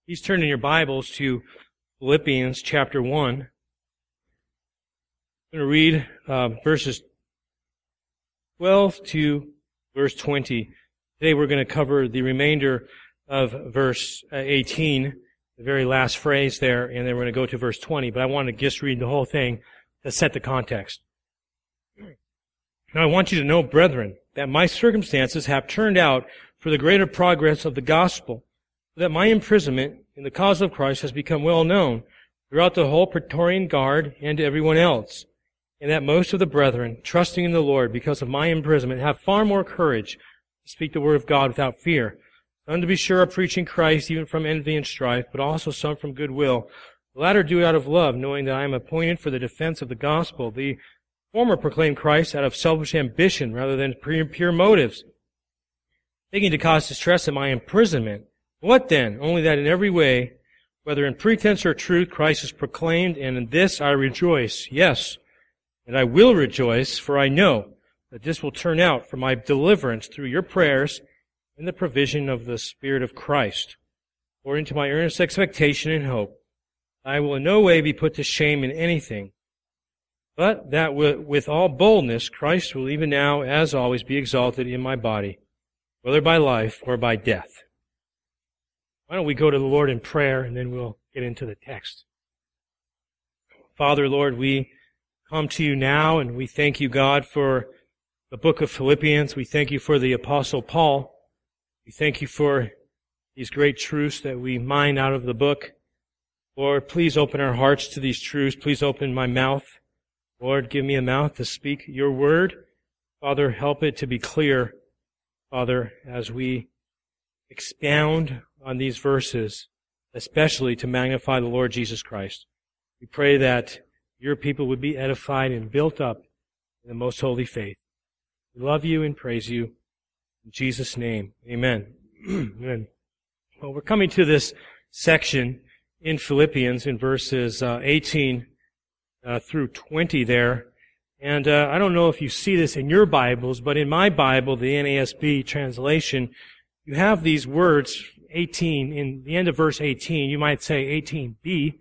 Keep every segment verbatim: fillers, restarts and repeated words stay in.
Please turn in your Bibles to Philippians chapter one. I'm going to read uh, verses twelve to verse twenty. Today we're going to cover the remainder of verse eighteen, the very last phrase there, and then we're going to go to verse twenty. But I want to just read the whole thing to set the context. Now I want you to know, brethren, that my circumstances have turned out for the greater progress of the gospel, that my imprisonment in the cause of Christ has become well known throughout the whole Praetorian Guard and to everyone else, and that most of the brethren, trusting in the Lord because of my imprisonment, have far more courage to speak the word of God without fear. Some, to be sure, are preaching Christ even from envy and strife, but also some from goodwill. The latter do it out of love, knowing that I am appointed for the defense of the gospel. The former proclaim Christ out of selfish ambition rather than pure motives, thinking to cause distress in my imprisonment. What then? Only that in every way, whether in pretense or truth, Christ is proclaimed, and in this I rejoice. Yes, and I will rejoice, for I know that this will turn out for my deliverance through your prayers and the provision of the Spirit of Christ. According to my earnest expectation and hope, I will in no way be put to shame in anything, but that with all boldness Christ will even now, as always, be exalted in my body, whether by life or by death. Why don't we go to the Lord in prayer, and then we'll get into the text. Father, Lord, we come to you now, and we thank you, God, for the book of Philippians. We thank you for the Apostle Paul. We thank you for these great truths that we mine out of the book. Lord, please open our hearts to these truths. Please open my mouth. Lord, give me a mouth to speak your word. Father, help it to be clear, Father, as we expound on these verses, especially to magnify the Lord Jesus Christ. We pray that your people would be edified and built up in the most holy faith. We love you and praise you. In Jesus' name, amen. Amen. Well, we're coming to this section in Philippians in verses uh, eighteen uh, through twenty there. And uh, I don't know if you see this in your Bibles, but in my Bible, the N A S B translation, you have these words, eighteen, in the end of verse eighteen, you might say eighteen b,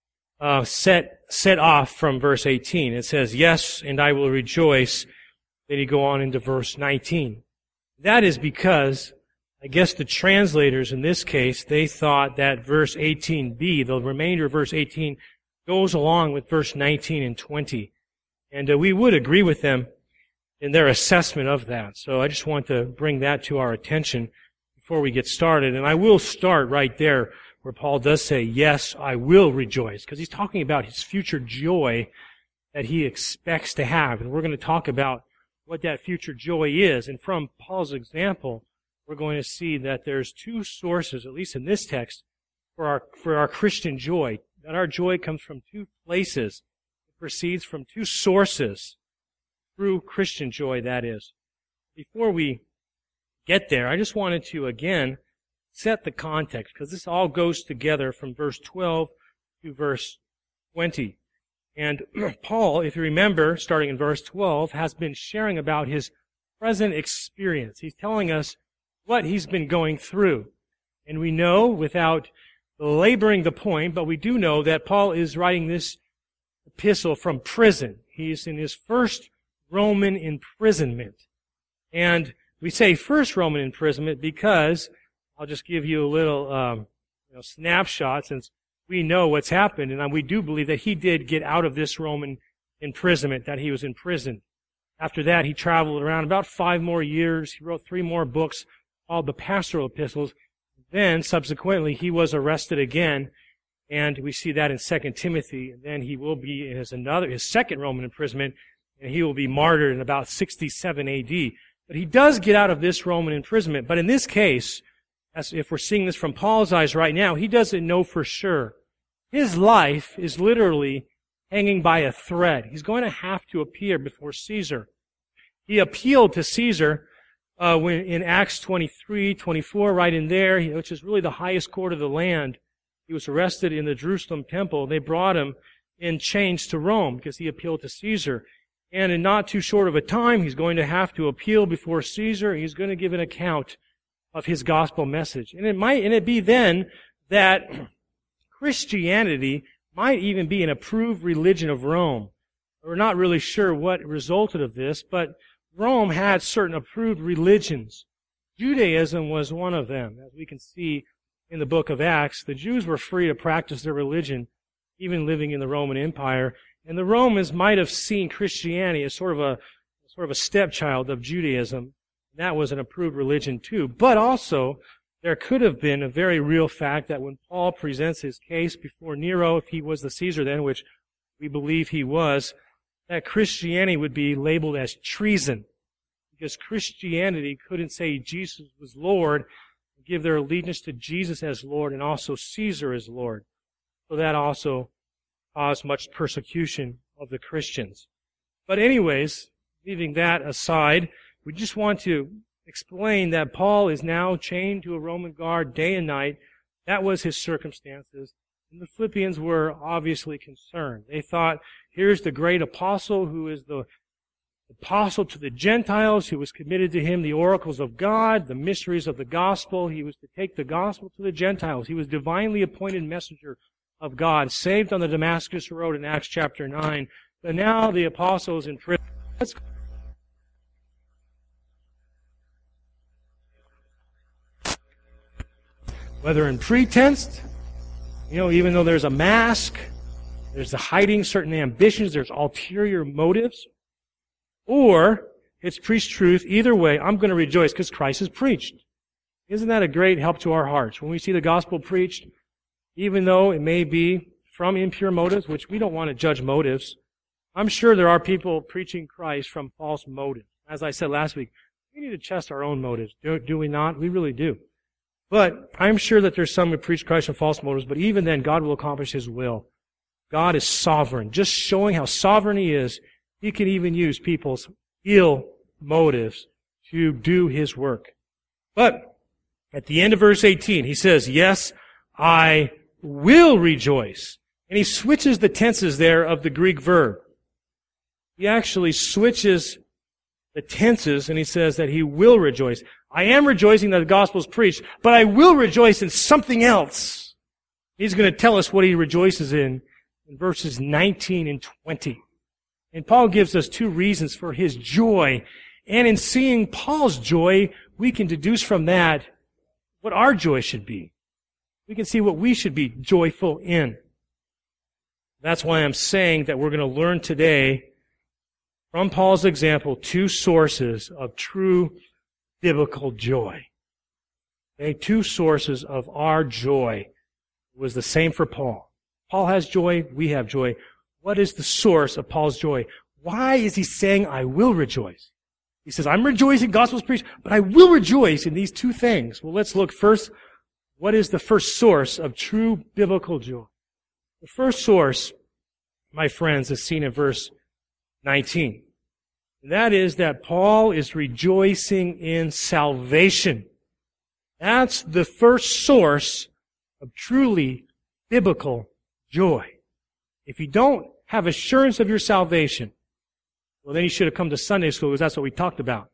uh, set, set off from verse eighteen. It says, yes, and I will rejoice. Then you go on into verse nineteen. That is because, I guess the translators in this case, they thought that verse eighteen b, the remainder of verse eighteen, goes along with verse nineteen and twenty. And uh, we would agree with them in their assessment of that. So I just want to bring that to our attention before we get started. And I will start right there where Paul does say, yes, I will rejoice, because he's talking about his future joy that he expects to have. And we're going to talk about what that future joy is. And from Paul's example, we're going to see that there's two sources, at least in this text, for our, for our Christian joy. That our joy comes from two places. It proceeds from two sources. Through Christian joy, that is. Before we get there, I just wanted to, again, set the context, because this all goes together from verse twelve to verse twenty. And Paul, if you remember, starting in verse twelve, has been sharing about his present experience. He's telling us what he's been going through. And we know, without laboring the point, but we do know that Paul is writing this epistle from prison. He's in his first Roman imprisonment. And we say first Roman imprisonment because, I'll just give you a little um, you know, snapshot, since we know what's happened, and we do believe that he did get out of this Roman imprisonment, that he was in prison. After that, he traveled around about five more years. He wrote three more books called the pastoral epistles. Then, subsequently, he was arrested again, and we see that in Second Timothy. And then he will be in his another, his second Roman imprisonment, and he will be martyred in about sixty-seven A D. But he does get out of this Roman imprisonment. But in this case, as if we're seeing this from Paul's eyes right now, he doesn't know for sure. His life is literally hanging by a thread. He's going to have to appear before Caesar. He appealed to Caesar uh, when in Acts twenty-three, twenty-four, right in there, which is really the highest court of the land. He was arrested in the Jerusalem temple. They brought him in chains to Rome because he appealed to Caesar. And in not too short of a time, he's going to have to appeal before Caesar. He's going to give an account of his gospel message. And it might, and it be then that Christianity might even be an approved religion of Rome. We're not really sure what resulted of this, but Rome had certain approved religions. Judaism was one of them. As we can see in the book of Acts, the Jews were free to practice their religion, even living in the Roman Empire. And the Romans might have seen Christianity as sort of a sort of a stepchild of Judaism. That was an approved religion too. But also, there could have been a very real fact that when Paul presents his case before Nero, if he was the Caesar then, which we believe he was, that Christianity would be labeled as treason. Because Christianity couldn't say Jesus was Lord, give their allegiance to Jesus as Lord and also Caesar as Lord. So that also caused much persecution of the Christians. But anyways, leaving that aside, we just want to explain that Paul is now chained to a Roman guard day and night. That was his circumstances. And the Philippians were obviously concerned. They thought, here's the great apostle who is the apostle to the Gentiles, who was committed to him the oracles of God, the mysteries of the gospel. He was to take the gospel to the Gentiles. He was divinely appointed messenger of God, saved on the Damascus Road in Acts chapter nine. But now the apostle is in prison. Let's Whether in pretense, you know, even though there's a mask, there's the hiding certain ambitions, there's ulterior motives, or it's preached truth. Either way, I'm going to rejoice because Christ is preached. Isn't that a great help to our hearts? When we see the gospel preached, even though it may be from impure motives, which we don't want to judge motives, I'm sure there are people preaching Christ from false motives. As I said last week, we need to test our own motives. Do, do we not? We really do. But I'm sure that there's some who preach Christ from false motives, but even then, God will accomplish His will. God is sovereign. Just showing how sovereign He is, He can even use people's ill motives to do His work. But at the end of verse eighteen, He says, yes, I will rejoice. And He switches the tenses there of the Greek verb. He actually switches the tenses, and He says that He will rejoice. I am rejoicing that the gospel is preached, but I will rejoice in something else. He's going to tell us what He rejoices in in verses nineteen and twenty. And Paul gives us two reasons for his joy. And in seeing Paul's joy, we can deduce from that what our joy should be. We can see what we should be joyful in. That's why I'm saying that we're going to learn today from Paul's example two sources of true biblical joy. Okay, two sources of our joy. It was the same for Paul. Paul has joy, we have joy. What is the source of Paul's joy? Why is he saying, I will rejoice? He says, I'm rejoicing, gospel's preached, but I will rejoice in these two things. Well, let's look first, what is the first source of true biblical joy? The first source, my friends, is seen in verse nineteen. And that is that Paul is rejoicing in salvation. That's the first source of truly biblical joy. If you don't have assurance of your salvation, well, then you should have come to Sunday school because that's what we talked about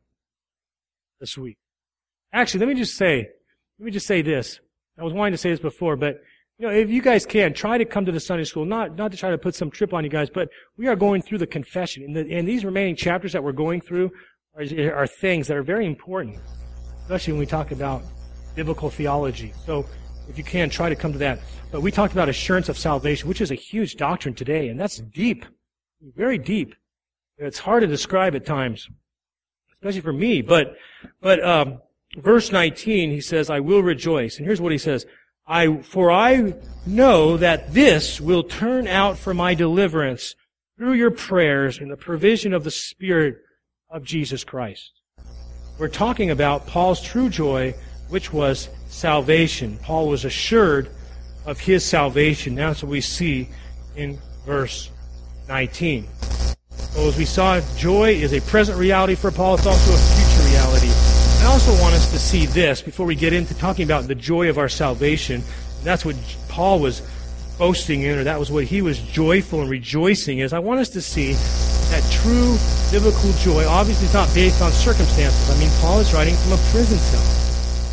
this week. Actually, let me just say, let me just say this. I was wanting to say this before, but you know, if you guys can, try to come to the Sunday school, not, not to try to put some trip on you guys, but we are going through the confession. And, the, and these remaining chapters that we're going through are, are things that are very important, especially when we talk about biblical theology. So if you can, try to come to that. But we talked about assurance of salvation, which is a huge doctrine today, and that's deep, very deep. It's hard to describe at times, especially for me. But, but um, verse nineteen, he says, I will rejoice. And here's what he says. I, for I know that this will turn out for my deliverance through your prayers and the provision of the Spirit of Jesus Christ. We're talking about Paul's true joy, which was salvation. Paul was assured of his salvation. That's what we see in verse nineteen. So as we saw, joy is a present reality for Paul. It's also a future reality. I also want us to see this before we get into talking about the joy of our salvation. And that's what Paul was boasting in, or that was what he was joyful and rejoicing is. I want us to see that true biblical joy obviously is not based on circumstances. I mean, Paul is writing from a prison cell.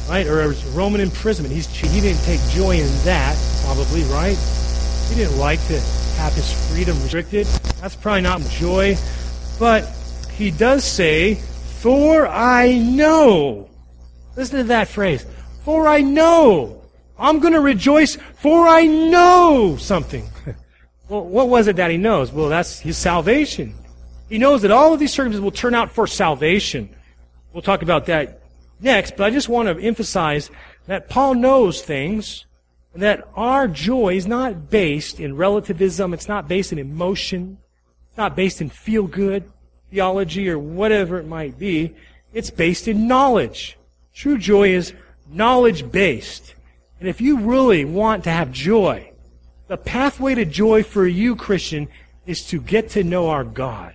right? Or a Roman imprisonment. He's, he didn't take joy in that, probably, right? He didn't like to have his freedom restricted. That's probably not joy. But he does say, for I know. Listen to that phrase. For I know. I'm going to rejoice, for I know something. Well, what was it that he knows? Well, that's his salvation. He knows that all of these circumstances will turn out for salvation. We'll talk about that next, but I just want to emphasize that Paul knows things, and that our joy is not based in relativism, it's not based in emotion, it's not based in feel-good theology or whatever it might be. It's based in knowledge. True joy is knowledge-based. And if you really want to have joy, the pathway to joy for you, Christian, is to get to know our God.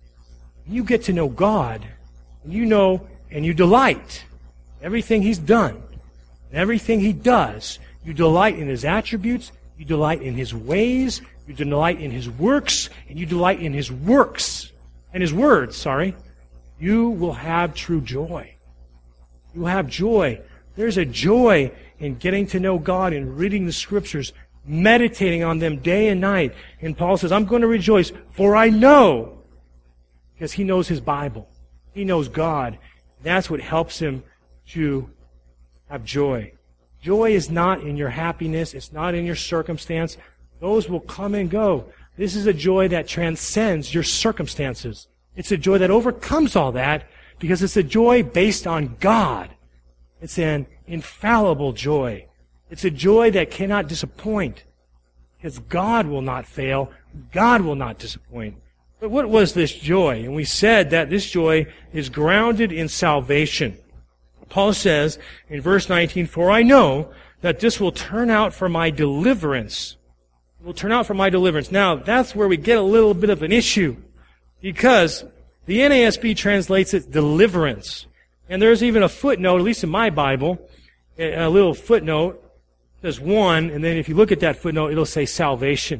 You get to know God, and you know and you delight in everything He's done, and everything He does. You delight in His attributes, you delight in His ways, you delight in His works, and you delight in His works, and His words, sorry. You will have true joy. You will have joy. There's a joy in getting to know God and reading the Scriptures, meditating on them day and night. And Paul says, I'm going to rejoice, for I know, because he knows his Bible. He knows God. That's what helps him to have joy. Joy is not in your happiness. It's not in your circumstance. Those will come and go. This is a joy that transcends your circumstances. It's a joy that overcomes all that because it's a joy based on God. It's an infallible joy. It's a joy that cannot disappoint because God will not fail. God will not disappoint. But what was this joy? And we said that this joy is grounded in salvation. Paul says in verse nineteen, for I know that this will turn out for my deliverance. It will turn out for my deliverance. Now, that's where we get a little bit of an issue because the N A S B translates it deliverance. And there's even a footnote, at least in my Bible, a little footnote. There's one, and then if you look at that footnote, it'll say salvation.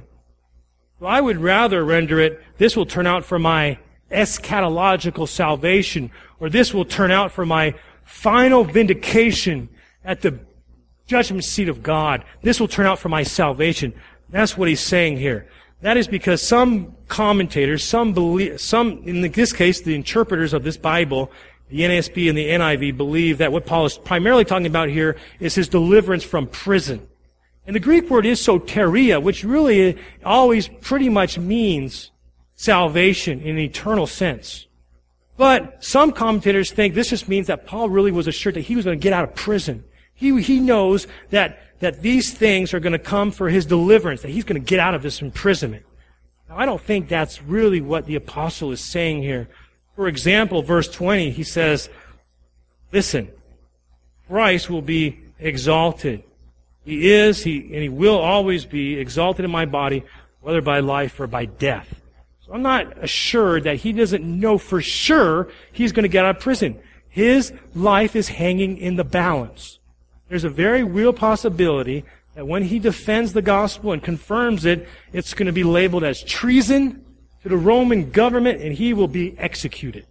So I would rather render it, this will turn out for my eschatological salvation, or this will turn out for my final vindication at the judgment seat of God. This will turn out for my salvation. That's what he's saying here. That is because some commentators, some believe, some, in this case, the interpreters of this Bible, the N A S B and the N I V, believe that what Paul is primarily talking about here is his deliverance from prison. And the Greek word is soteria, which really always pretty much means salvation in an eternal sense. But some commentators think this just means that Paul really was assured that he was going to get out of prison. He, he knows that, that these things are going to come for his deliverance, that he's going to get out of this imprisonment. Now, I don't think that's really what the apostle is saying here. For example, verse twenty, he says, listen, Christ will be exalted. He is, he, and he will always be exalted in my body, whether by life or by death. So I'm not assured that he doesn't know for sure he's going to get out of prison. His life is hanging in the balance. There's a very real possibility that when he defends the gospel and confirms it, it's going to be labeled as treason to the Roman government, and he will be executed.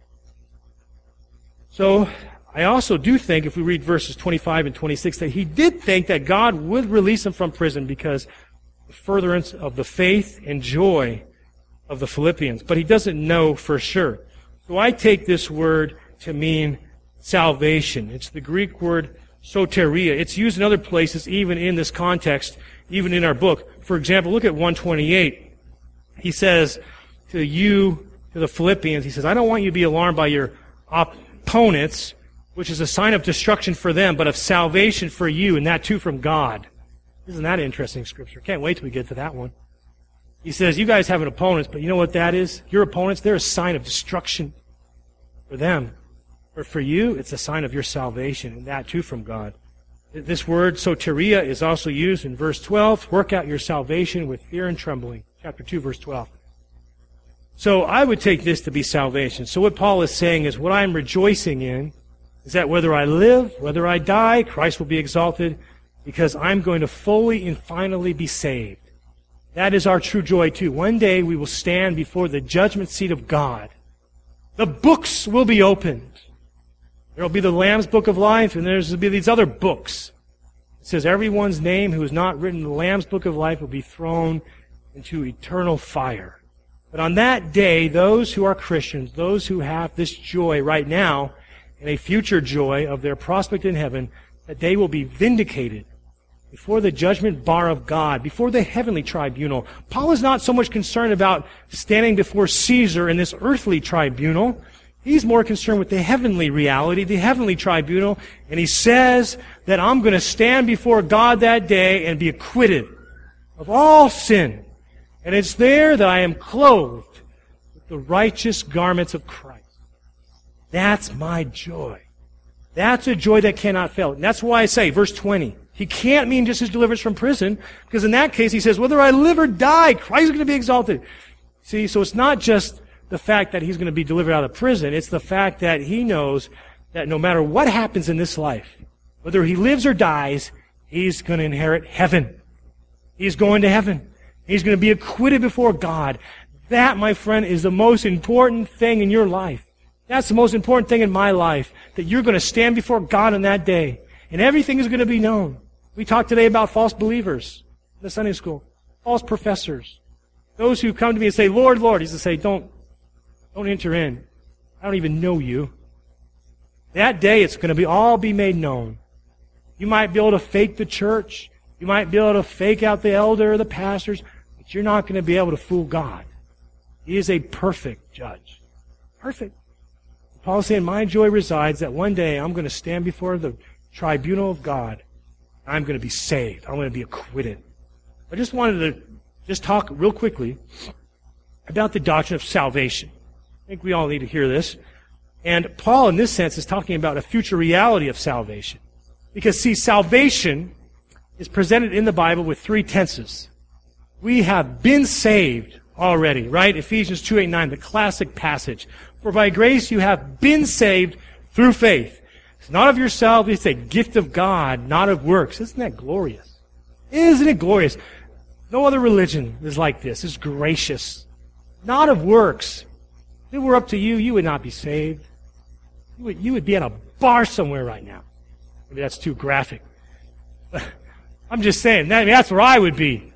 So, I also do think, if we read verses twenty-five and twenty-six, that he did think that God would release him from prison because the furtherance of the faith and joy of the Philippians. But he doesn't know for sure. So I take this word to mean salvation. It's the Greek word soteria. It's used in other places, even in this context, even in our book. For example, look at one twenty-eight. He says to you, to the Philippians, he says, I don't want you to be alarmed by your opponents, which is a sign of destruction for them, but of salvation for you, and that too from God. Isn't that interesting scripture? Can't wait till we get to that one. He says, you guys have an opponent, but you know what that is? Your opponents, they're a sign of destruction for them. But for you, it's a sign of your salvation, and that too from God. This word, soteria, is also used in verse twelve. Work out your salvation with fear and trembling. Chapter two, verse twelve. So I would take this to be salvation. So what Paul is saying is what I'm rejoicing in is that whether I live, whether I die, Christ will be exalted because I'm going to fully and finally be saved. That is our true joy too. One day we will stand before the judgment seat of God. The books will be opened. There will be the Lamb's Book of Life, and there's will be these other books. It says everyone's name who is not written in the Lamb's Book of Life will be thrown into eternal fire. But on that day, those who are Christians, those who have this joy right now, and a future joy of their prospect in heaven, that they will be vindicated before the judgment bar of God, before the heavenly tribunal. Paul is not so much concerned about standing before Caesar in this earthly tribunal. He's more concerned with the heavenly reality, the heavenly tribunal, and he says that I'm going to stand before God that day and be acquitted of all sin. And it's there that I am clothed with the righteous garments of Christ. That's my joy. That's a joy that cannot fail. And that's why I say, verse twenty, he can't mean just his deliverance from prison, because in that case he says, whether I live or die, Christ is going to be exalted. See, so it's not just the fact that he's going to be delivered out of prison. It's the fact that he knows that no matter what happens in this life, whether he lives or dies, he's going to inherit heaven. He's going to heaven. He's going to be acquitted before God. That, my friend, is the most important thing in your life. That's the most important thing in my life, that you're going to stand before God on that day, and everything is going to be known. We talked today about false believers in the Sunday school, false professors. Those who come to me and say, Lord, Lord, he's to say, don't, don't enter in. I don't even know you. That day it's going to be all be made known. You might be able to fake the church. You might be able to fake out the elder or the pastors, but you're not going to be able to fool God. He is a perfect judge. Perfect. Paul is saying, my joy resides that one day I'm going to stand before the tribunal of God. I'm going to be saved. I'm going to be acquitted. I just wanted to just talk real quickly about the doctrine of salvation. I think we all need to hear this. And Paul, in this sense, is talking about a future reality of salvation. Because, see, salvation is presented in the Bible with three tenses. We have been saved already, right? Ephesians two, eight, nine, the classic passage. For by grace you have been saved through faith. It's not of yourself, it's a gift of God, not of works. Isn't that glorious? Isn't it glorious? No other religion is like this. It's gracious. Not of works. If it were up to you, you would not be saved. You would, you would be at a bar somewhere right now. Maybe that's too graphic. But I'm just saying, that, I mean, that's where I would be.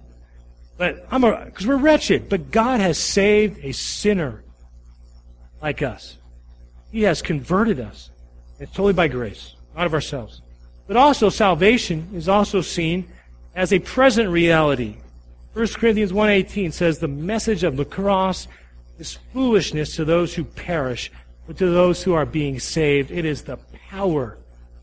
But I'm a, because we're wretched. But God has saved a sinner like us. He has converted us. It's totally by grace, not of ourselves. But also, salvation is also seen as a present reality. First Corinthians one eighteen says, the message of the cross is foolishness to those who perish, but to those who are being saved, it is the power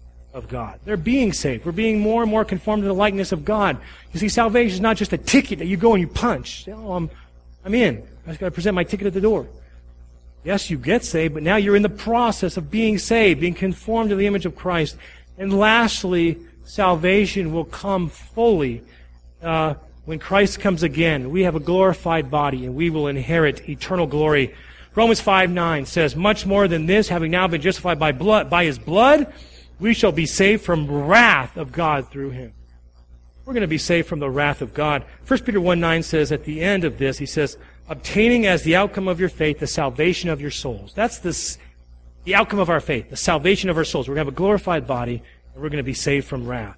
of God. They're being saved. We're being more and more conformed to the likeness of God. You see, salvation is not just a ticket that you go and you punch. Oh, I'm, I'm in. I just got to present my ticket at the door. Yes, you get saved, but now you're in the process of being saved, being conformed to the image of Christ. And lastly, salvation will come fully uh, when Christ comes again. We have a glorified body, and we will inherit eternal glory. Romans five nine says, much more than this, having now been justified by blood, by his blood, we shall be saved from wrath of God through him. We're going to be saved from the wrath of God. First Peter one nine says, at the end of this, he says, obtaining as the outcome of your faith the salvation of your souls. That's the, the outcome of our faith, the salvation of our souls. We're going to have a glorified body, and we're going to be saved from wrath.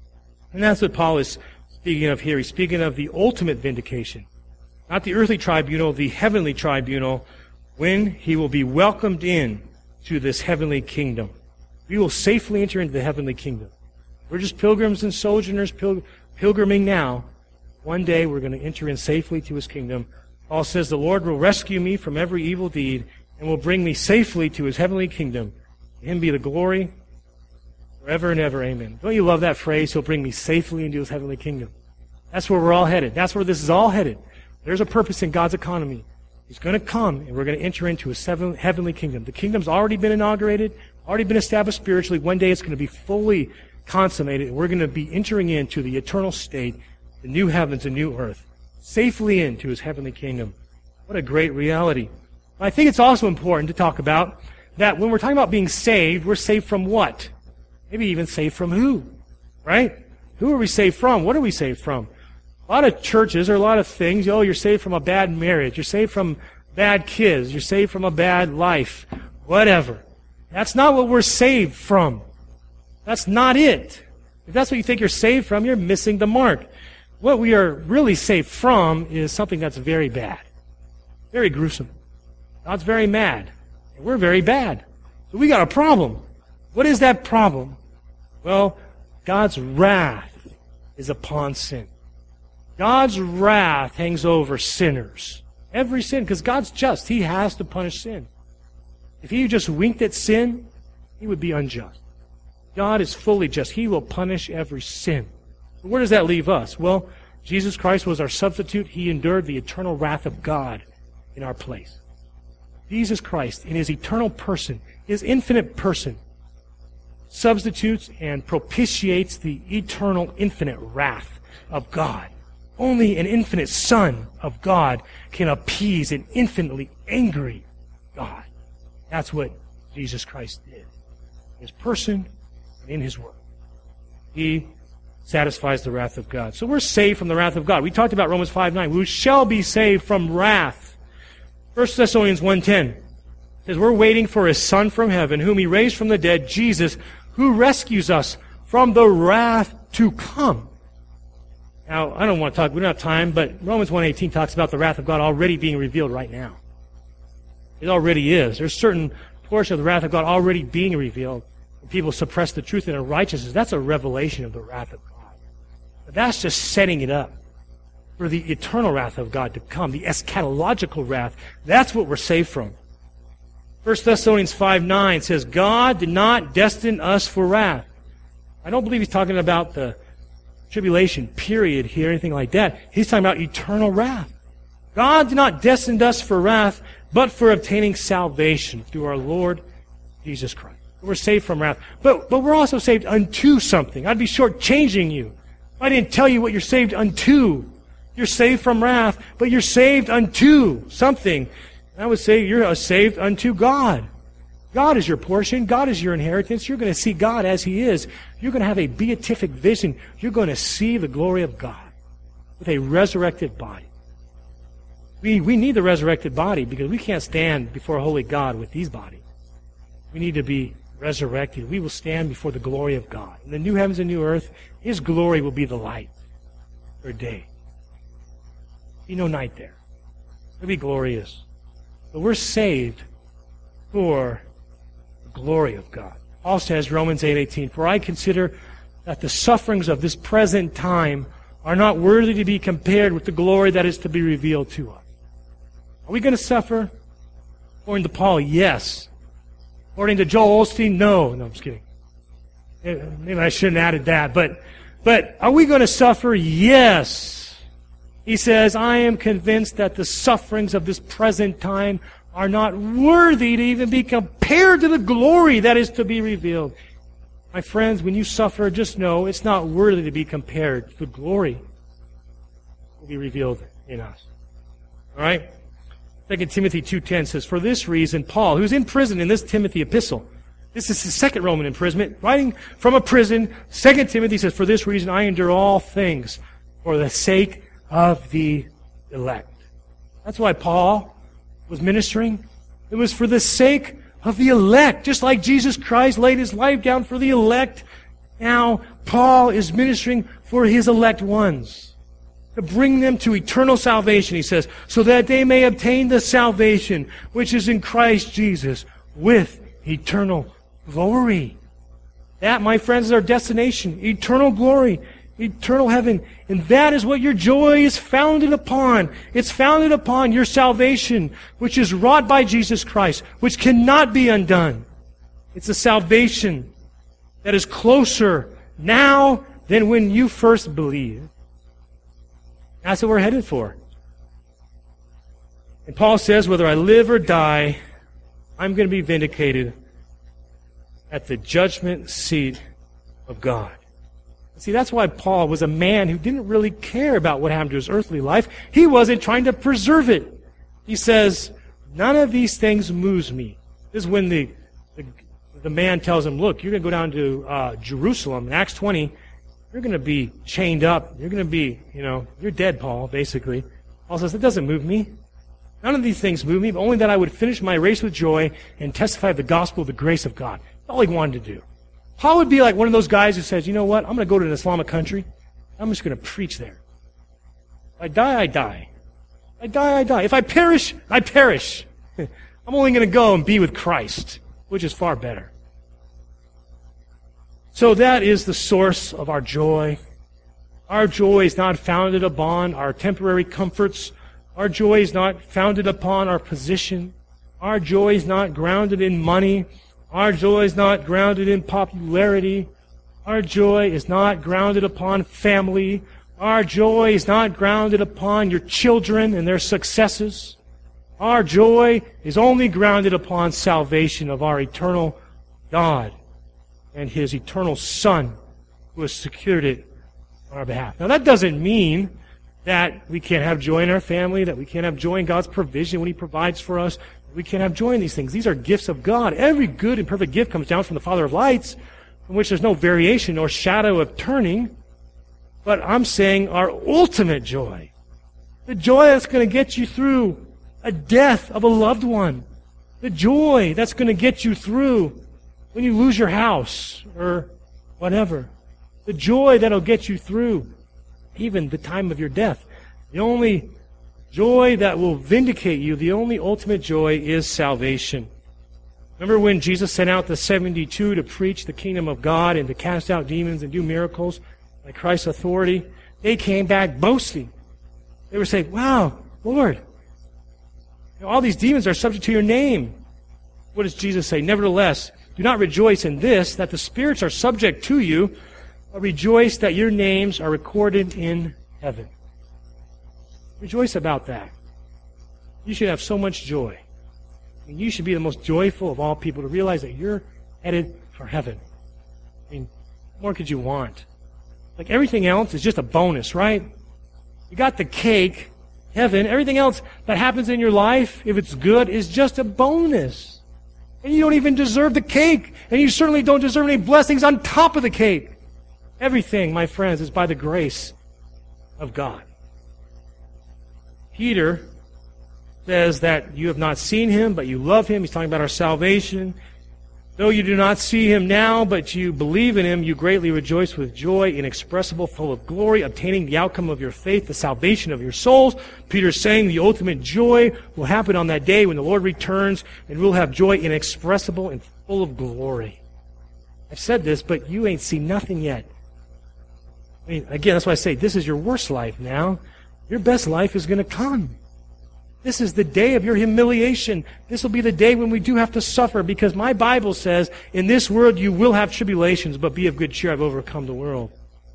And that's what Paul is speaking of here. He's speaking of the ultimate vindication. Not the earthly tribunal, the heavenly tribunal, when he will be welcomed in to this heavenly kingdom. We will safely enter into the heavenly kingdom. We're just pilgrims and sojourners pil- pilgriming now. One day we're going to enter in safely to his kingdom. Paul says, the Lord will rescue me from every evil deed and will bring me safely to his heavenly kingdom. To him be the glory forever and ever. Amen. Don't you love that phrase? He'll bring me safely into his heavenly kingdom. That's where we're all headed. That's where this is all headed. There's a purpose in God's economy. He's going to come, and we're going to enter into his heavenly kingdom. The kingdom's already been inaugurated, already been established spiritually. One day it's going to be fully consummated, and we're going to be entering into the eternal state, the new heavens and new earth, safely into his heavenly kingdom. What a great reality. I think it's also important to talk about that when we're talking about being saved, we're saved from what? Maybe even saved from who? Right? Who are we saved from? What are we saved from? A lot of churches or a lot of things, oh, you're saved from a bad marriage. You're saved from bad kids. You're saved from a bad life. Whatever. That's not what we're saved from. That's not it. If that's what you think you're saved from, you're missing the mark. What we are really saved from is something that's very bad, very gruesome. God's very mad, and we're very bad. So we got a problem. What is that problem? Well, God's wrath is upon sin. God's wrath hangs over sinners. Every sin, because God's just. He has to punish sin. If He just winked at sin, He would be unjust. God is fully just. He will punish every sin. Where does that leave us? Well, Jesus Christ was our substitute. He endured the eternal wrath of God in our place. Jesus Christ, in His eternal person, His infinite person, substitutes and propitiates the eternal, infinite wrath of God. Only an infinite Son of God can appease an infinitely angry God. That's what Jesus Christ did. In His person and in His work. He satisfies the wrath of God. So we're saved from the wrath of God. We talked about Romans five nine. We shall be saved from wrath. First Thessalonians one ten says we're waiting for His Son from heaven, whom He raised from the dead, Jesus, who rescues us from the wrath to come. Now, I don't want to talk, we don't have time, but Romans one eighteen talks about the wrath of God already being revealed right now. It already is. There's certain portion of the wrath of God already being revealed. When people suppress the truth in unrighteousness, that's a revelation of the wrath of God. But that's just setting it up for the eternal wrath of God to come, the eschatological wrath. That's what we're saved from. First Thessalonians five nine says, God did not destine us for wrath. I don't believe he's talking about the tribulation period here, anything like that. He's talking about eternal wrath. God did not destine us for wrath, but for obtaining salvation through our Lord Jesus Christ. We're saved from wrath. But, but we're also saved unto something. I'd be shortchanging you if I didn't tell you what you're saved unto. You're saved from wrath, but you're saved unto something. I would say you're saved unto God. God is your portion. God is your inheritance. You're going to see God as He is. You're going to have a beatific vision. You're going to see the glory of God with a resurrected body. We, we need the resurrected body because we can't stand before a holy God with these bodies. We need to be resurrected. We will stand before the glory of God. In the new heavens and new earth, His glory will be the light for day. Be no night there. It'll be glorious. But we're saved for the glory of God. Paul says, Romans eight eighteen, for I consider that the sufferings of this present time are not worthy to be compared with the glory that is to be revealed to us. Are we going to suffer? According to Paul, yes. According to Joel Osteen, no. No, I'm just kidding. Maybe I shouldn't have added that. But, but are we going to suffer? Yes. He says, I am convinced that the sufferings of this present time are not worthy to even be compared to the glory that is to be revealed. My friends, when you suffer, just know it's not worthy to be compared to the glory that will be revealed in us. All right? Second Timothy two ten says, for this reason, Paul, who's in prison in this Timothy epistle, this is his second Roman imprisonment, writing from a prison, Second Timothy says, for this reason I endure all things for the sake of the elect. That's why Paul was ministering. It was for the sake of the elect. Just like Jesus Christ laid His life down for the elect, now Paul is ministering for His elect ones. To bring them to eternal salvation, he says, so that they may obtain the salvation which is in Christ Jesus with eternal glory. That, my friends, is our destination. Eternal glory. Eternal heaven. And that is what your joy is founded upon. It's founded upon your salvation, which is wrought by Jesus Christ, which cannot be undone. It's a salvation that is closer now than when you first believed. That's what we're headed for. And Paul says, whether I live or die, I'm going to be vindicated at the judgment seat of God. See, that's why Paul was a man who didn't really care about what happened to his earthly life. He wasn't trying to preserve it. He says, none of these things moves me. This is when the, the, the man tells him, look, you're going to go down to uh, Jerusalem in Acts twenty. You're going to be chained up. You're going to be, you know, you're dead, Paul, basically. Paul says, it doesn't move me. None of these things move me, but only that I would finish my race with joy and testify of the gospel of the grace of God. That's all he wanted to do. Paul would be like one of those guys who says, you know what, I'm going to go to an Islamic country. I'm just going to preach there. If I die, I die. If I die, I die. If I perish, I perish. I'm only going to go and be with Christ, which is far better. So that is the source of our joy. Our joy is not founded upon our temporary comforts. Our joy is not founded upon our position. Our joy is not grounded in money. Our joy is not grounded in popularity. Our joy is not grounded upon family. Our joy is not grounded upon your children and their successes. Our joy is only grounded upon salvation of our eternal God and His eternal Son who has secured it on our behalf. Now that doesn't mean that we can't have joy in our family, that we can't have joy in God's provision when He provides for us. We can't have joy in these things. These are gifts of God. Every good and perfect gift comes down from the Father of lights, from which there's no variation nor shadow of turning. But I'm saying our ultimate joy, the joy that's going to get you through a death of a loved one, the joy that's going to get you through when you lose your house or whatever, the joy that'll get you through even the time of your death. The only joy that will vindicate you, the only ultimate joy is salvation. Remember when Jesus sent out the seventy-two to preach the kingdom of God and to cast out demons and do miracles by Christ's authority? They came back boasting. They were saying, wow, Lord, you know, all these demons are subject to your name. What does Jesus say? Nevertheless, do not rejoice in this, that the spirits are subject to you, but rejoice that your names are recorded in heaven. Rejoice about that. You should have so much joy. I mean, you should be the most joyful of all people to realize that you're headed for heaven. I mean, what more could you want? Like everything else is just a bonus, right? You got the cake, heaven. Everything else that happens in your life, if it's good, is just a bonus. And you don't even deserve the cake. And you certainly don't deserve any blessings on top of the cake. Everything, my friends, is by the grace of God. Peter says that you have not seen Him, but you love Him. He's talking about our salvation. Though you do not see Him now, but you believe in Him, you greatly rejoice with joy inexpressible, full of glory, obtaining the outcome of your faith, the salvation of your souls. Peter's saying the ultimate joy will happen on that day when the Lord returns, and we'll have joy inexpressible and full of glory. I've said this, but you ain't seen nothing yet. I mean, again, that's why I say this is your worst life now. Your best life is going to come. This is the day of your humiliation. This will be the day when we do have to suffer, because my Bible says, in this world you will have tribulations, but be of good cheer, I've overcome the world.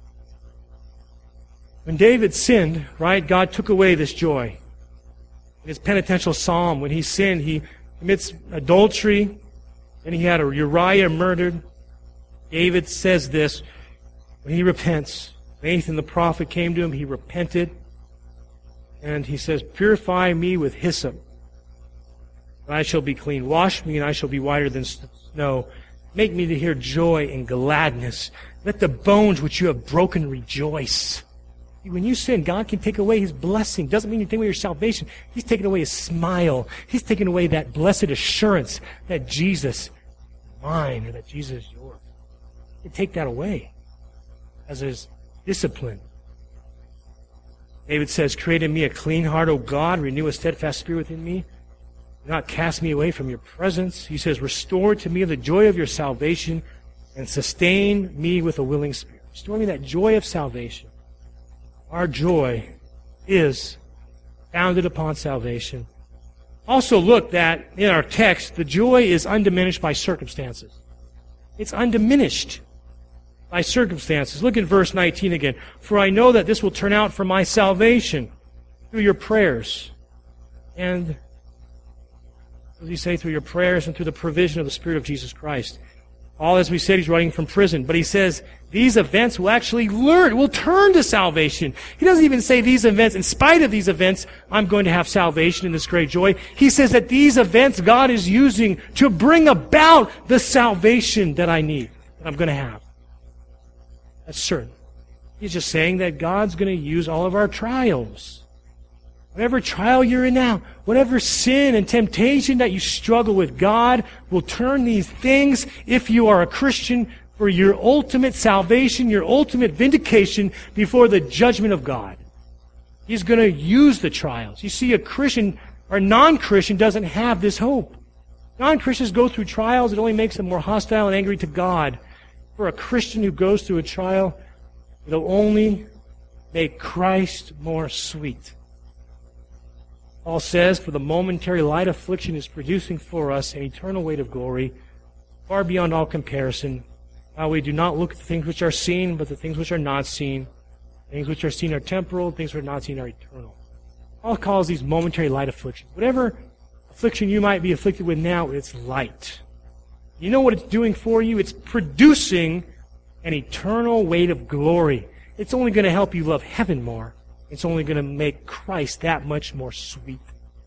When David sinned, right, God took away this joy. In his penitential psalm, when he sinned, he commits adultery, and he had a Uriah murdered. David says this, when he repents, Nathan the prophet came to him, he repented, and he says, purify me with hyssop, and I shall be clean. Wash me, and I shall be whiter than snow. Make me to hear joy and gladness. Let the bones which you have broken rejoice. When you sin, God can take away His blessing. Doesn't mean you take away your salvation. He's taking away His smile. He's taking away that blessed assurance that Jesus is mine, or that Jesus is yours. He can take that away as His discipline. David says, create in me a clean heart, O God. Renew a steadfast spirit within me. Do not cast me away from your presence. He says, restore to me the joy of your salvation and sustain me with a willing spirit. Restore me that joy of salvation. Our joy is founded upon salvation. Also look that in our text, the joy is undiminished by circumstances. It's undiminished by circumstances. Look at verse nineteen again. For I know that this will turn out for my salvation through your prayers. And, what does he say? Through your prayers and through the provision of the Spirit of Jesus Christ. All, as we said, he's writing from prison. But he says these events will actually learn, will turn to salvation. He doesn't even say these events, in spite of these events, I'm going to have salvation and this great joy. He says that these events God is using to bring about the salvation that I need, that I'm going to have. That's certain. He's just saying that God's going to use all of our trials, Whatever trial you're in now, whatever sin and temptation that you struggle with, God will turn these things, if you are a Christian, for your ultimate salvation, your ultimate vindication before the judgment of God. He's going to use the trials. You see, a Christian or non-Christian doesn't have this hope. Non-Christians go through trials. It only makes them more hostile and angry to God. For a Christian who goes through a trial, it'll only make Christ more sweet. Paul says, for the momentary light affliction is producing for us an eternal weight of glory, far beyond all comparison. How we do not look at the things which are seen, but the things which are not seen. Things which are seen are temporal, things which are not seen are eternal. Paul calls these momentary light afflictions. Whatever affliction you might be afflicted with now, it's light. You know what it's doing for you? It's producing an eternal weight of glory. It's only going to help you love heaven more. It's only going to make Christ that much more sweet.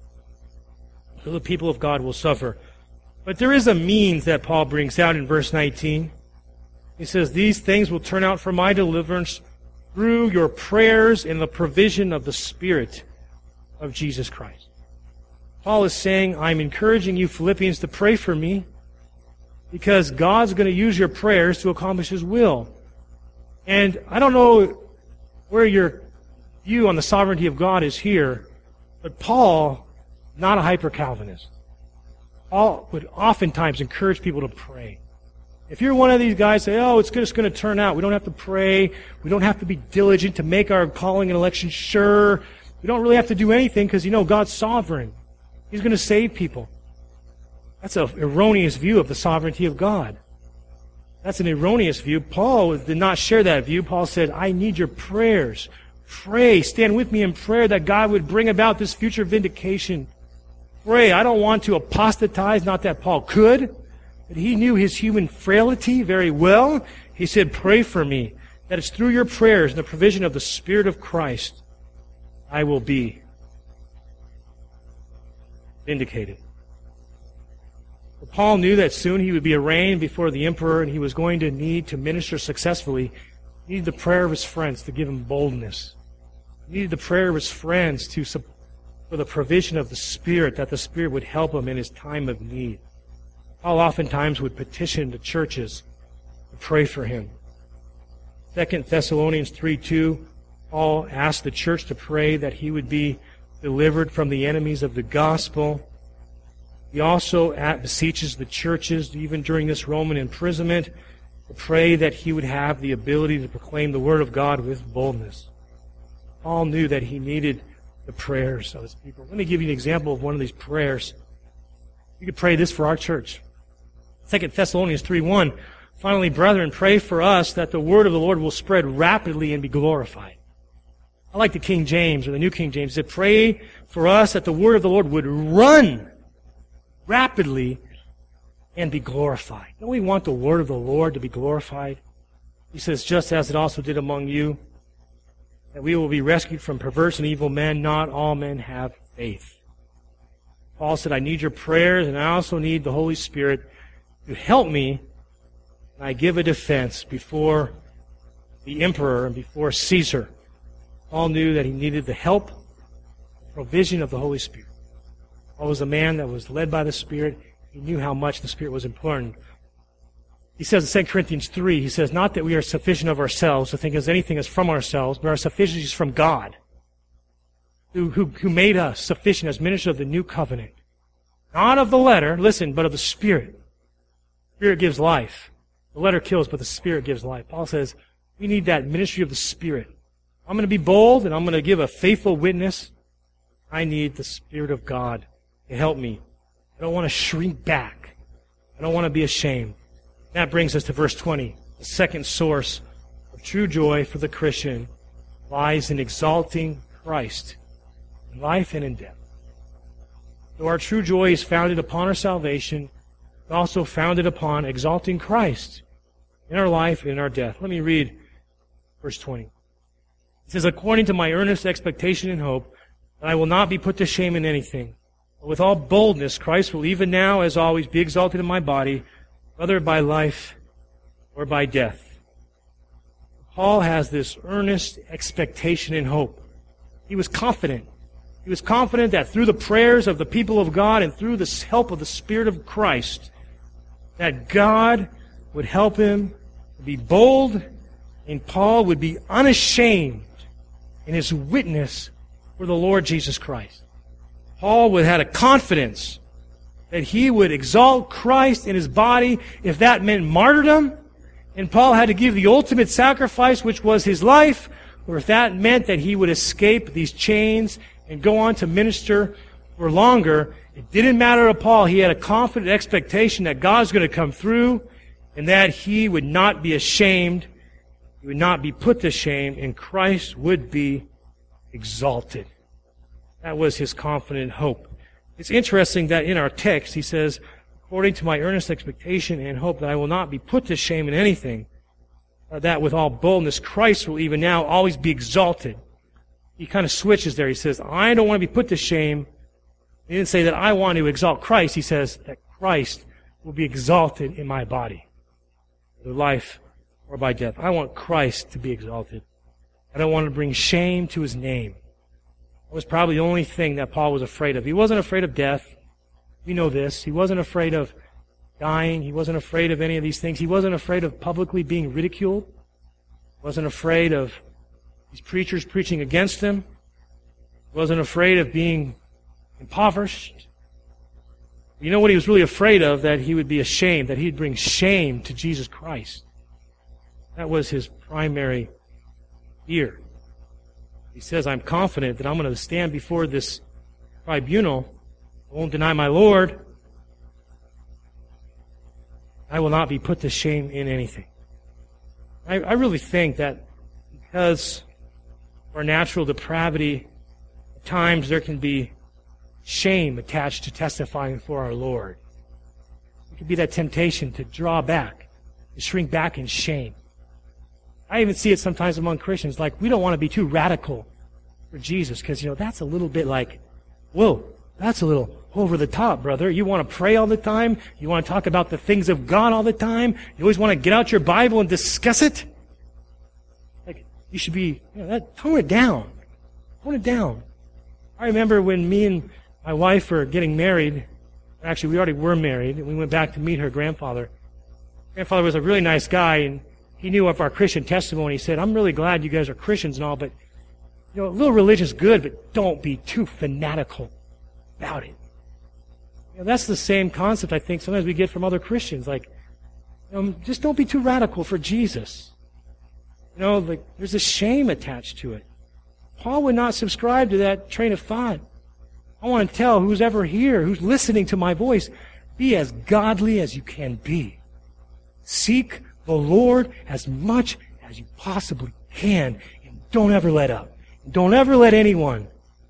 So the people of God will suffer. But there is a means that Paul brings out in verse nineteen. He says, these things will turn out for my deliverance through your prayers and the provision of the Spirit of Jesus Christ. Paul is saying, I'm encouraging you, Philippians, to pray for me because God's going to use your prayers to accomplish His will. And I don't know where your view on the sovereignty of God is here, but Paul, not a hyper-Calvinist. Paul would oftentimes encourage people to pray. If you're one of these guys say, oh, it's just going to turn out. We don't have to pray. We don't have to be diligent to make our calling and election sure. We don't really have to do anything because, you know, God's sovereign. He's going to save people. That's an erroneous view of the sovereignty of God. That's an erroneous view. Paul did not share that view. Paul said, I need your prayers. Pray. Stand with me in prayer that God would bring about this future vindication. Pray. I don't want to apostatize. Not that Paul could. But he knew his human frailty very well. He said, pray for me, that it's through your prayers and the provision of the Spirit of Christ I will be vindicated. But Paul knew that soon he would be arraigned before the emperor and he was going to need to minister successfully. He needed the prayer of his friends to give him boldness. He needed the prayer of his friends to for the provision of the Spirit, that the Spirit would help him in his time of need. Paul oftentimes would petition the churches to pray for him. Second Thessalonians three two, Paul asked the church to pray that he would be delivered from the enemies of the gospel. He also beseeches the churches, even during this Roman imprisonment, to pray that he would have the ability to proclaim the Word of God with boldness. Paul knew that he needed the prayers of his people. Let me give you an example of one of these prayers. You could pray this for our church. Second Thessalonians three one, finally, brethren, pray for us that the word of the Lord will spread rapidly and be glorified. I like the King James, or the New King James. It said, pray for us that the word of the Lord would run rapidly and be glorified. Don't we want the word of the Lord to be glorified? He says, just as it also did among you, that we will be rescued from perverse and evil men. Not all men have faith. Paul said, I need your prayers, and I also need the Holy Spirit to help me when I give a defense before the emperor and before Caesar. Paul knew that he needed the help, the provision of the Holy Spirit. Paul was a man that was led by the Spirit. He knew how much the Spirit was important. He says in Second Corinthians three, he says, not that we are sufficient of ourselves to think as anything is from ourselves, but our sufficiency is from God, who, who, who made us sufficient as ministers of the new covenant. Not of the letter, listen, but of the Spirit. The Spirit gives life. The letter kills, but the Spirit gives life. Paul says, we need that ministry of the Spirit. I'm going to be bold, and I'm going to give a faithful witness. I need the Spirit of God to help me. I don't want to shrink back. I don't want to be ashamed. That brings us to verse twenty. The second source of true joy for the Christian lies in exalting Christ in life and in death. Though our true joy is founded upon our salvation, it's also founded upon exalting Christ in our life and in our death. Let me read verse twenty. It says, according to my earnest expectation and hope, that I will not be put to shame in anything, but with all boldness Christ will even now, as always, be exalted in my body, whether by life or by death. Paul has this earnest expectation and hope. He was confident He was confident that through the prayers of the people of God and through the help of the Spirit of Christ, that God would help him to be bold, and Paul would be unashamed in his witness for the Lord Jesus Christ. Paul would have had a confidence that he would exalt Christ in his body if that meant martyrdom, and Paul had to give the ultimate sacrifice, which was his life, or if that meant that he would escape these chains and go on to minister for longer. It didn't matter to Paul. He had a confident expectation that God's going to come through and that he would not be ashamed. He would not be put to shame, and Christ would be exalted. That was his confident hope. It's interesting that in our text he says, according to my earnest expectation and hope that I will not be put to shame in anything, uh, that with all boldness Christ will even now always be exalted. He kind of switches there. He says, I don't want to be put to shame. He didn't say that I want to exalt Christ. He says that Christ will be exalted in my body, whether life or by death. I want Christ to be exalted. I don't want to bring shame to his name. That was probably the only thing that Paul was afraid of. He wasn't afraid of death. We know this. He wasn't afraid of dying. He wasn't afraid of any of these things. He wasn't afraid of publicly being ridiculed. He wasn't afraid of these preachers preaching against him. He wasn't afraid of being impoverished. You know what he was really afraid of? That he would be ashamed, that he'd bring shame to Jesus Christ. That was his primary fear. He says, I'm confident that I'm going to stand before this tribunal. I won't deny my Lord. I will not be put to shame in anything. I, I really think that because of our natural depravity, at times there can be shame attached to testifying for our Lord. It could be that temptation to draw back, to shrink back in shame. I even see it sometimes among Christians, like we don't want to be too radical for Jesus because, you know, that's a little bit like, whoa, that's a little over the top, brother. You want to pray all the time? You want to talk about the things of God all the time? You always want to get out your Bible and discuss it? Like, you should be, you know, that, tone it down. Tone it down. I remember when me and my wife were getting married. Actually, we already were married, and we went back to meet her grandfather. Grandfather was a really nice guy, and he knew of our Christian testimony. He said, I'm really glad you guys are Christians and all, but, you know, a little religion's good, but don't be too fanatical about it. You know, that's the same concept I think sometimes we get from other Christians. Like, um, just don't be too radical for Jesus. You know, like, there's a shame attached to it. Paul would not subscribe to that train of thought. I want to tell who's ever here, who's listening to my voice, be as godly as you can be. Seek the Lord as much as you possibly can, and don't ever let up. Don't ever let anyone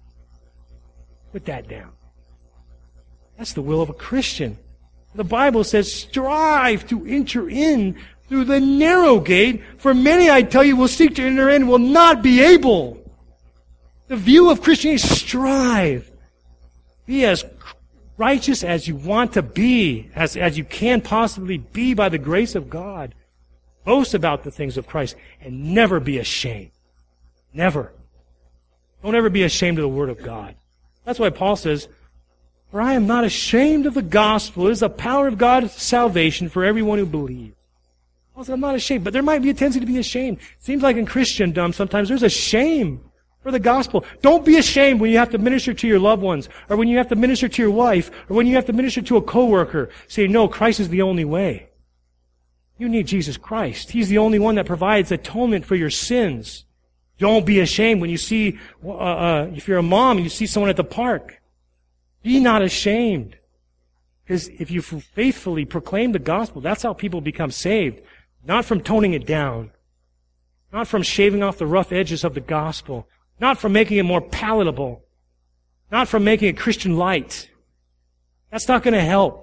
put that down. That's the will of a Christian. The Bible says, strive to enter in through the narrow gate, for many, I tell you, will seek to enter in and will not be able. The view of Christianity is strive. Be as righteous as you want to be, as, as you can possibly be by the grace of God. Boast about the things of Christ and never be ashamed. Never. Don't ever be ashamed of the Word of God. That's why Paul says, for I am not ashamed of the gospel. It is the power of God's salvation for everyone who believes. Paul says, I'm not ashamed, but there might be a tendency to be ashamed. It seems like in Christendom sometimes there's a shame for the gospel. Don't be ashamed when you have to minister to your loved ones, or when you have to minister to your wife, or when you have to minister to a coworker. Say, no, Christ is the only way. You need Jesus Christ. He's the only one that provides atonement for your sins. Don't be ashamed when you see, uh, uh, if you're a mom and you see someone at the park. Be not ashamed. Because if you faithfully proclaim the gospel, that's how people become saved. Not from toning it down. Not from shaving off the rough edges of the gospel. Not from making it more palatable. Not from making it Christian light. That's not going to help.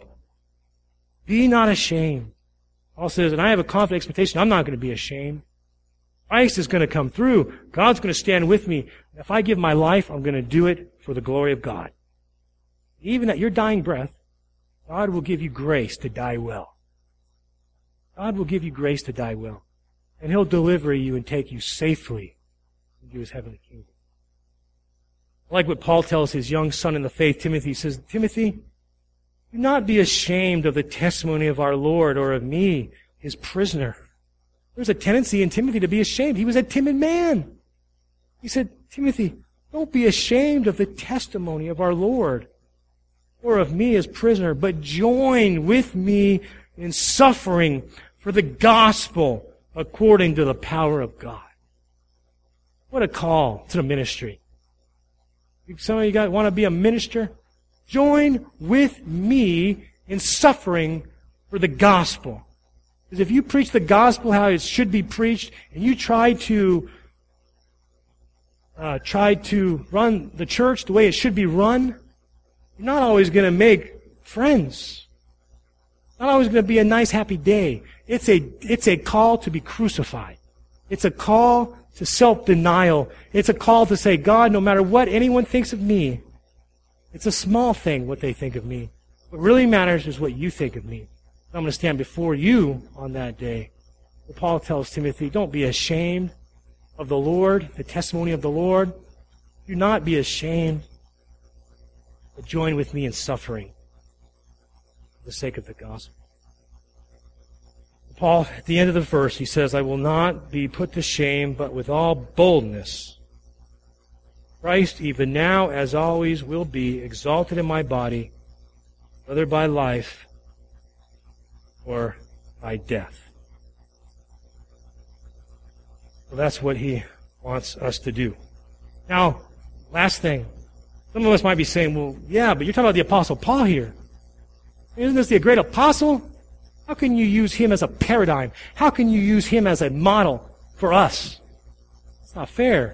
Be not ashamed. Paul says, and I have a confident expectation, I'm not going to be ashamed. Christ is going to come through. God's going to stand with me. If I give my life, I'm going to do it for the glory of God. Even at your dying breath, God will give you grace to die well. God will give you grace to die well. And He'll deliver you and take you safely into His heavenly kingdom. I like what Paul tells his young son in the faith, Timothy. He says, Timothy, do not be ashamed of the testimony of our Lord or of me, his prisoner. There's a tendency in Timothy to be ashamed. He was a timid man. He said, Timothy, don't be ashamed of the testimony of our Lord or of me as prisoner, but join with me in suffering for the gospel according to the power of God. What a call to the ministry. Some of you guys want to be a minister? Join with me in suffering for the gospel. Because if you preach the gospel how it should be preached, and you try to uh, try to run the church the way it should be run, you're not always going to make friends. Not always going to be a nice, happy day. It's a it's a call to be crucified. It's a call to self-denial. It's a call to say, God, no matter what anyone thinks of me, it's a small thing what they think of me. What really matters is what you think of me. I'm going to stand before you on that day. But Paul tells Timothy, don't be ashamed of the Lord, the testimony of the Lord. Do not be ashamed, but join with me in suffering for the sake of the gospel. Paul, at the end of the verse, he says, I will not be put to shame, but with all boldness. Christ, even now, as always, will be exalted in my body, whether by life or by death. So that's what he wants us to do. Now, last thing. Some of us might be saying, well, yeah, but you're talking about the Apostle Paul here. Isn't this the great apostle? How can you use him as a paradigm? How can you use him as a model for us? It's not fair.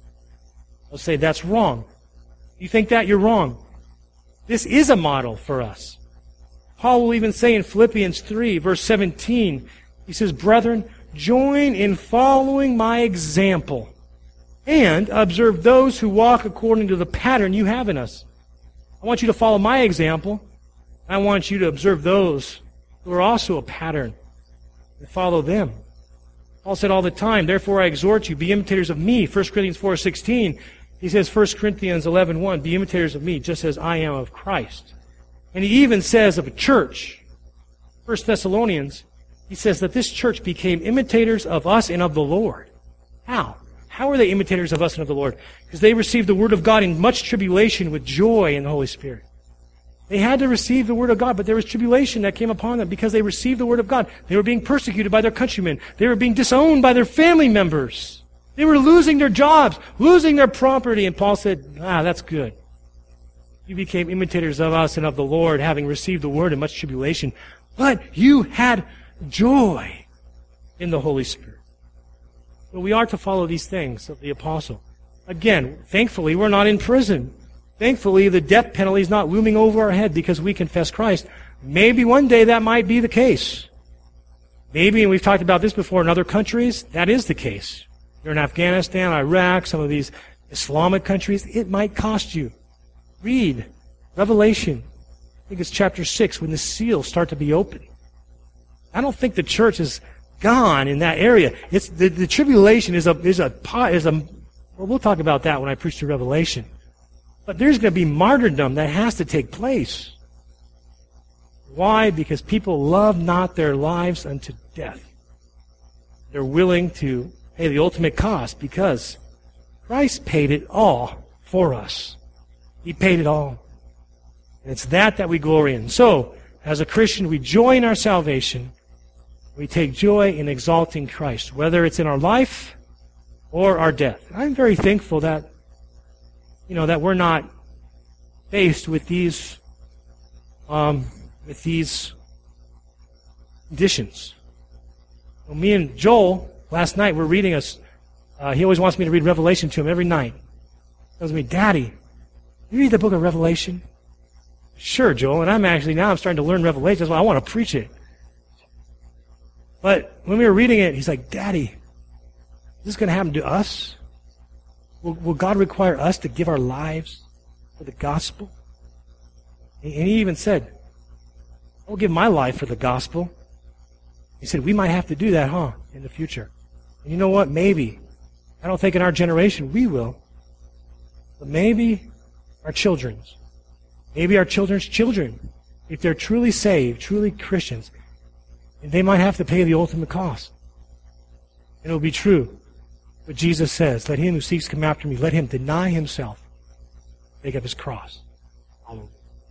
I'll say that's wrong. You think that? You're wrong. This is a model for us. Paul will even say in Philippians three, verse seventeen, he says, Brethren, join in following my example and observe those who walk according to the pattern you have in us. I want you to follow my example. I want you to observe those who are also a pattern and follow them. Paul said all the time, therefore I exhort you, be imitators of me. First Corinthians four sixteen, he says, First Corinthians eleven one, be imitators of me, just as I am of Christ. And he even says of a church, First Thessalonians, he says that this church became imitators of us and of the Lord. How? How are they imitators of us and of the Lord? Because they received the Word of God in much tribulation with joy in the Holy Spirit. They had to receive the Word of God, but there was tribulation that came upon them because they received the Word of God. They were being persecuted by their countrymen. They were being disowned by their family members. They were losing their jobs, losing their property. And Paul said, ah, that's good. You became imitators of us and of the Lord, having received the Word in much tribulation. But you had joy in the Holy Spirit. But we are to follow these things of the apostle. Again, thankfully, we're not in prison. Thankfully, the death penalty is not looming over our head because we confess Christ. Maybe one day that might be the case. Maybe, and we've talked about this before in other countries, that is the case. You're in Afghanistan, Iraq, some of these Islamic countries, it might cost you. Read Revelation. I think it's chapter six when the seals start to be opened. I don't think the church is gone in that area. It's the, the tribulation is a is a is a. Well, we'll talk about that when I preach the Revelation. But there's going to be martyrdom that has to take place. Why? Because people love not their lives unto death. They're willing to pay the ultimate cost because Christ paid it all for us. He paid it all. And it's that that we glory in. So, as a Christian, we joy in our salvation. We take joy in exalting Christ, whether it's in our life or our death. I'm very thankful that, you know, that we're not faced with these, um, with these conditions. Well, me and Joel last night were reading us. Uh, he always wants me to read Revelation to him every night. He tells me, "Daddy, you read the book of Revelation?" Sure, Joel. And I'm actually now I'm starting to learn Revelation. That's why I want to preach it. But when we were reading it, he's like, "Daddy, is this going to happen to us? Will, will God require us to give our lives for the gospel?" And he even said, "I'll give my life for the gospel." He said, "We might have to do that, huh, in the future." And you know what? Maybe. I don't think in our generation we will. but maybe our children's. Maybe our children's children, if they're truly saved, truly Christians, they might have to pay the ultimate cost. And it will be true what Jesus says, let him who seeks to come after me, let him deny himself, take up his cross. Follow me.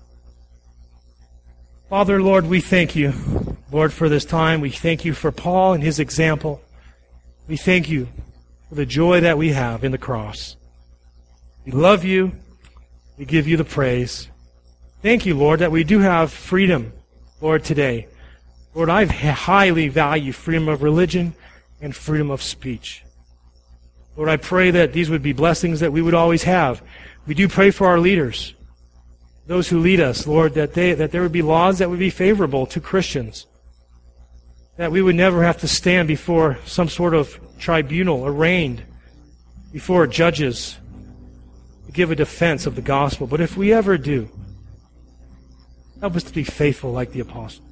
Father, Lord, we thank you, Lord, for this time. We thank you for Paul and his example. We thank you for the joy that we have in the cross. We love you. We give you the praise. Thank you, Lord, that we do have freedom, Lord, today. Lord, I highly value freedom of religion and freedom of speech. Lord, I pray that these would be blessings that we would always have. We do pray for our leaders, those who lead us, Lord, that they that there would be laws that would be favorable to Christians, that we would never have to stand before some sort of tribunal, arraigned before judges to give a defense of the gospel. But if we ever do, help us to be faithful like the apostle.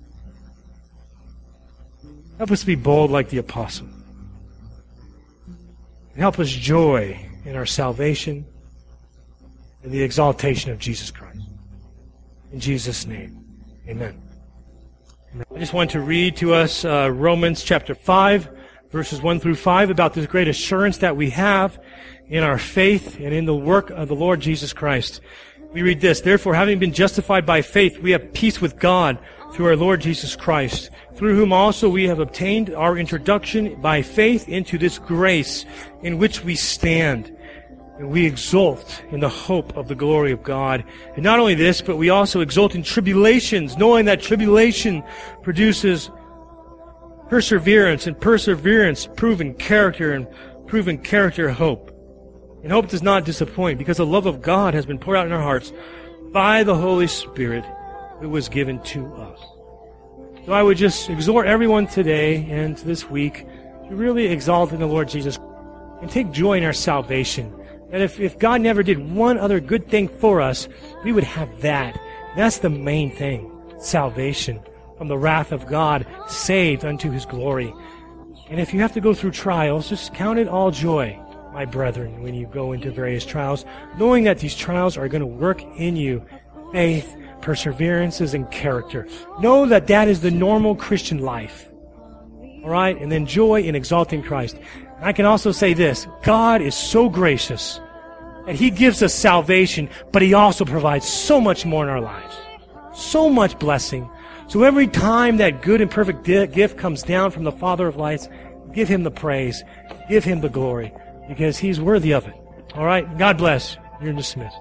Help us to be bold like the apostle. And help us joy in our salvation and the exaltation of Jesus Christ. In Jesus' name, amen. I just want to read to us uh, Romans chapter five, verses one through five, about this great assurance that we have in our faith and in the work of the Lord Jesus Christ. We read this, therefore, having been justified by faith, we have peace with God through our Lord Jesus Christ, through whom also we have obtained our introduction by faith into this grace in which we stand. And we exult in the hope of the glory of God. And not only this, but we also exult in tribulations, knowing that tribulation produces perseverance, and perseverance proven character, and proven character hope. And hope does not disappoint, because the love of God has been poured out in our hearts by the Holy Spirit who was given to us. So I would just exhort everyone today and this week to really exalt in the Lord Jesus and take joy in our salvation. That if, if God never did one other good thing for us, we would have that. That's the main thing. Salvation from the wrath of God, saved unto his glory. And if you have to go through trials, just count it all joy, my brethren, when you go into various trials, knowing that these trials are going to work in you faith, perseverances, and character. Know that that is the normal Christian life. All right? And then joy in exalting Christ. I can also say this, God is so gracious that he gives us salvation, but he also provides so much more in our lives. So much blessing. So every time that good and perfect gift comes down from the Father of lights, give him the praise, give him the glory, because he's worthy of it. All right? God bless. You're dismissed.